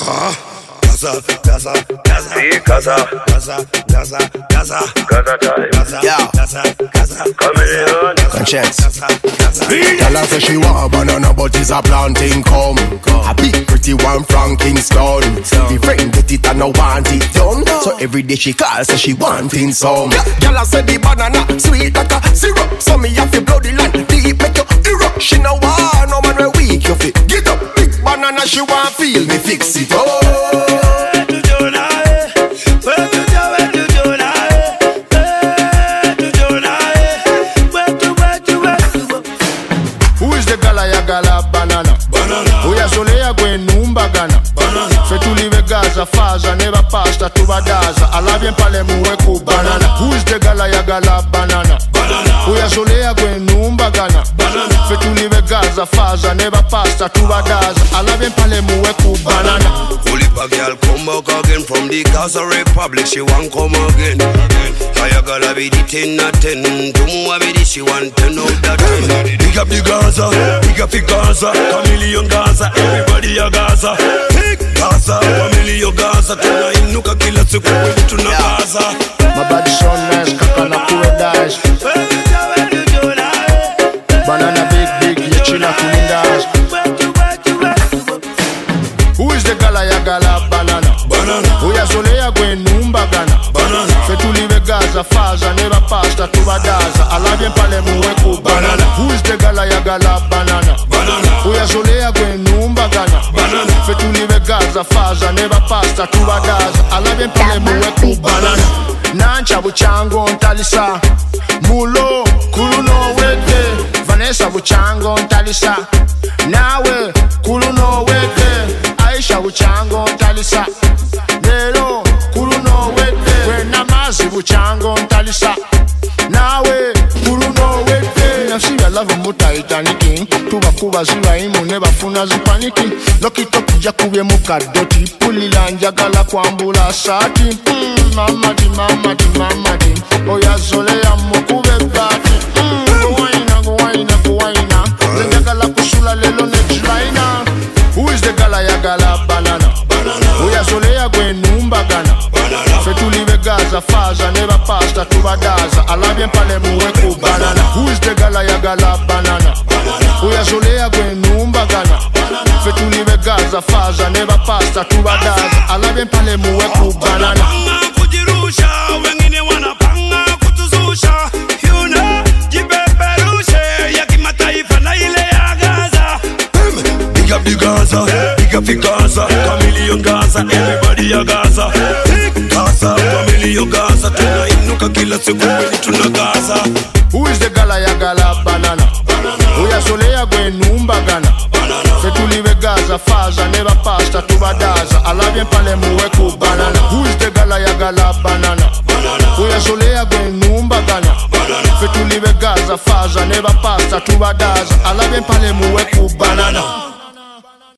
Gaza, Gaza, Gaza, Gaza, Gaza, Gaza, Gaza, Gaza time, Gaza, Gaza, Chameleon, Conscience. Tell her say she want a banana, but it's a planting come. A big pretty one from Kingston. The friend get it and no want it done. So every day she calls, so she wanting some. Tell her say the banana sweet like a syrup. So me have to blow the land deep, make you erupt. She no want no man we weak, you fit get up. Big banana she want feel me fix it up. Gaza, faza, never pasta, tubadaza. Alabien pale muwe ku banana. Who's the gala ya gala banana? Uya solea gwen numba gana. Fetulive Gaza, faza, never pasta, tubadaza. Alabien pale muwe ku banana. Hoolipa girl come back again from the Gaza Republic. She want come again. Kaya gala be the 10 out 10. Tumu be the she want 10 out of 10. Big up the Gaza, big up the Gaza. Chameleon Gaza, everybody a Gaza. Gaza, familia Gaza, tunainuka kila siku kwetu tuna Gaza. My body so nice, kaka na kuwe dash. Banana big, ya chila kulindash. Who is the gala ya gala banana? Uya solea gwen numba gana. Fetulive Gaza, faza, never pasta, tubadaza. Alabien pale muwe ku banana. Who is the gala ya gala banana? Uya solea gwen numba gana. Fetulive Gaza, faza, never pasta, tubadaza. Alabien pale muwe ku banana. Nancha buchango ntalisa. Mulo, kulu no wete. Vanessa buchango ntalisa. Nawe, kulu no wete. Aisha buchango ntalisa. Nero, kulu no wete. Wena mazi buchango ntalisa. Nawe, kulu no wete. Nafsi ya love muta itaniki. Tuba kuba ziwa imu neba funa zipaniki. Lokito kija kubye mukadoti. Pulila njagala kwambula sati. Mama di, mama di, mama di. Oya zole ya mokube bati. Guwaina, guwaina, guwaina. Njagala kusula lelo nejlaina. Who is the gala ya gala banana? Oya zole ya gwen numba gana. Fetulive Gaza, faza, never pasta, tubadaza. Alabien pale muwe ku banana. Who is the gala ya gala banana? Oya zole ya gwen numba gana. Fetulive Gaza, faza, never pasta, tubadaza. Alabien pale muwe ku banana. Kujirusha, wengine wanapanga kutuzusha. You know, jipeperushe ya kimataifa na ile ya Gaza. Big up the Gaza, big up the Gaza. Chameleon Gaza, everybody ya Gaza. Gaza, Chameleon Gaza, tunainuka kila siku kweli tuna Gaza. Who is the gala ya gala banana? Uya solea gwen numba gana. Fetulive Gaza, faza, never pasta, tubadaza. Alabien pale muwe ku banana. Who is the gala ya gala banana? Uya solea gwen numba gana. Fetulive Gaza, faza, never pasta, tubadaza. Alabien pale muwe ku banana.